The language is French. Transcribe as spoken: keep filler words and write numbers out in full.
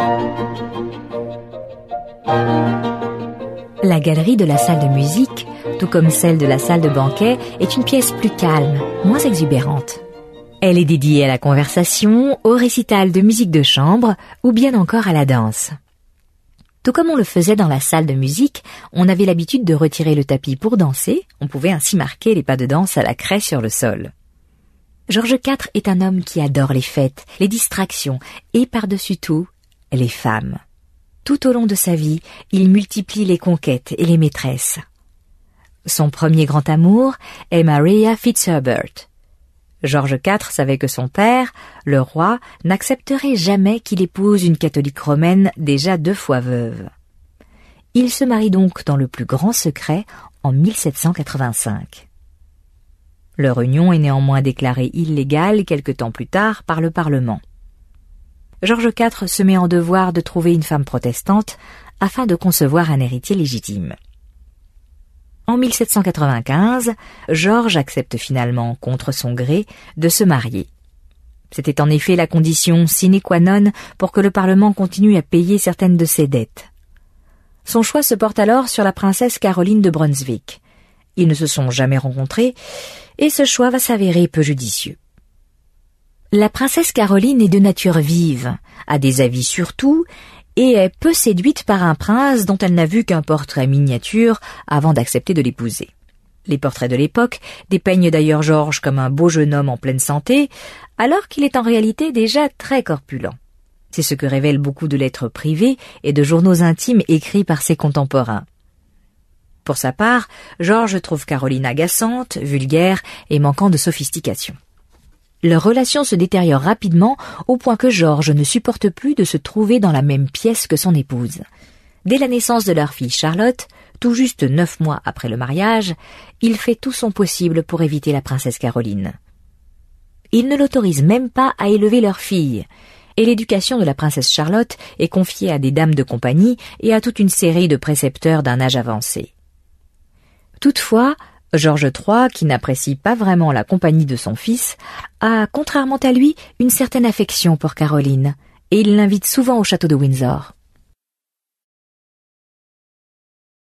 La galerie de la salle de musique, tout comme celle de la salle de banquet, est une pièce plus calme, moins exubérante. Elle est dédiée à la conversation, au récital de musique de chambre ou bien encore à la danse. Tout comme on le faisait dans la salle de musique, on avait l'habitude de retirer le tapis pour danser, on pouvait ainsi marquer les pas de danse à la craie sur le sol. George quatre est un homme qui adore les fêtes, les distractions et par-dessus tout, les femmes. Tout au long de sa vie, il multiplie les conquêtes et les maîtresses. Son premier grand amour est Maria Fitzherbert. George quatre savait que son père, le roi, n'accepterait jamais qu'il épouse une catholique romaine déjà deux fois veuve. Il se marie donc dans le plus grand secret en mille sept cent quatre-vingt-cinq. Leur union est néanmoins déclarée illégale quelque temps plus tard par le Parlement. George quatre se met en devoir de trouver une femme protestante afin de concevoir un héritier légitime. En mille sept cent quatre-vingt-quinze, George accepte finalement, contre son gré, de se marier. C'était en effet la condition sine qua non pour que le Parlement continue à payer certaines de ses dettes. Son choix se porte alors sur la princesse Caroline de Brunswick. Ils ne se sont jamais rencontrés, et ce choix va s'avérer peu judicieux. La princesse Caroline est de nature vive, a des avis sur tout, et est peu séduite par un prince dont elle n'a vu qu'un portrait miniature avant d'accepter de l'épouser. Les portraits de l'époque dépeignent d'ailleurs George comme un beau jeune homme en pleine santé, alors qu'il est en réalité déjà très corpulent. C'est ce que révèlent beaucoup de lettres privées et de journaux intimes écrits par ses contemporains. Pour sa part, George trouve Caroline agaçante, vulgaire et manquant de sophistication. Leur relation se détériore rapidement au point que George ne supporte plus de se trouver dans la même pièce que son épouse. Dès la naissance de leur fille Charlotte, tout juste neuf mois après le mariage, il fait tout son possible pour éviter la princesse Caroline. Il ne l'autorise même pas à élever leur fille, et l'éducation de la princesse Charlotte est confiée à des dames de compagnie et à toute une série de précepteurs d'un âge avancé. Toutefois, George trois, qui n'apprécie pas vraiment la compagnie de son fils, a, contrairement à lui, une certaine affection pour Caroline, et il l'invite souvent au château de Windsor.